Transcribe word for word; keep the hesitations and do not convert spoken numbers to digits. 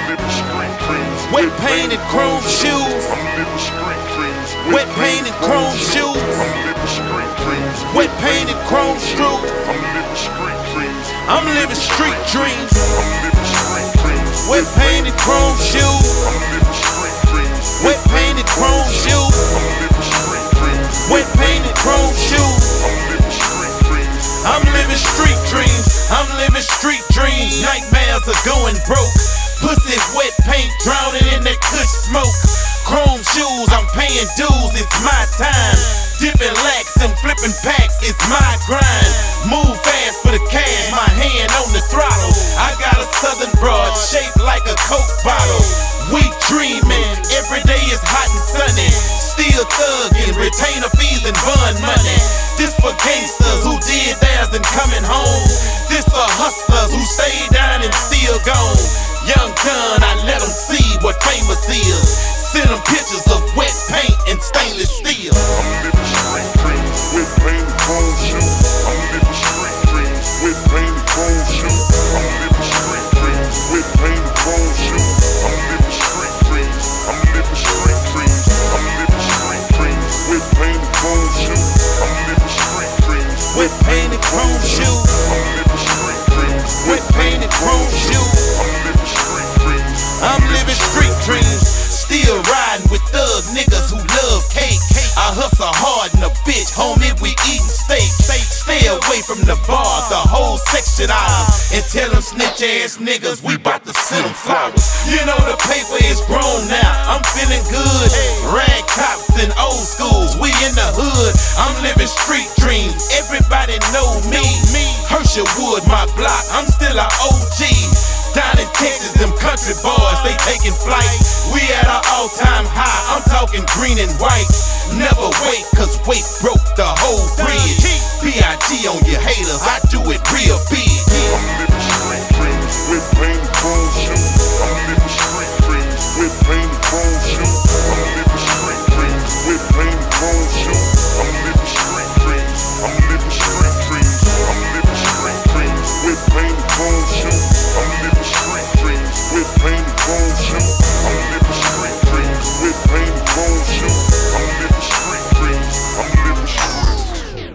Wet painted chrome shoes. Wet painted chrome shoes. Wet painted chrome shoes. I'm living street dreams. Wet painted chrome shoes. Wet painted chrome shoes. Wet painted chrome shoes. I'm living street dreams. I'm living street dreams. Nightmares are going broke. Pussy wet paint drowning in that kush smoke. Chrome shoes, I'm paying dues, it's my time. Dipping lax and flipping packs, it's my grind. Move fast for the cash, my hand on the throttle. I got a southern broad shaped like a Coke bottle. We dreaming, every day is hot and sunny. Still thugging, retainer fees and bun money. This for gangsters who did theirs and coming home. This for hustlers who stayed down and still gone. Young gun, I let them see what famous is. Send them pictures of wet paint and stainless steel. I'm living street dreams with painted chrome shoes. I'm living street dreams with painted chrome shoes. I'm living street dreams with painted chrome shoes. I'm living street dreams. I'm living street dreams. I'm living street dreams with painted chrome shoes. I'm living street dreams with painted chrome shoes. I'm living street dreams with painted chrome shoes. I'm living street dreams. Still riding with thug niggas who love cake. I hustle hard in a bitch, homie, we eatin' steak. Stay away from the bar, the whole section ours. And tell them snitch ass niggas we bout to send them flowers. You know the paper is grown now, I'm feeling good. Rag tops and old schools, we in the hood. I'm living street dreams, everybody know me. Herschelwood, my block, I'm still a O G. Down in Texas, them country boys, they taking flight. We at our all-time high, I'm talking green and white. Never wait, cause weight broke the whole bridge. P I G on your haters, I do it real big.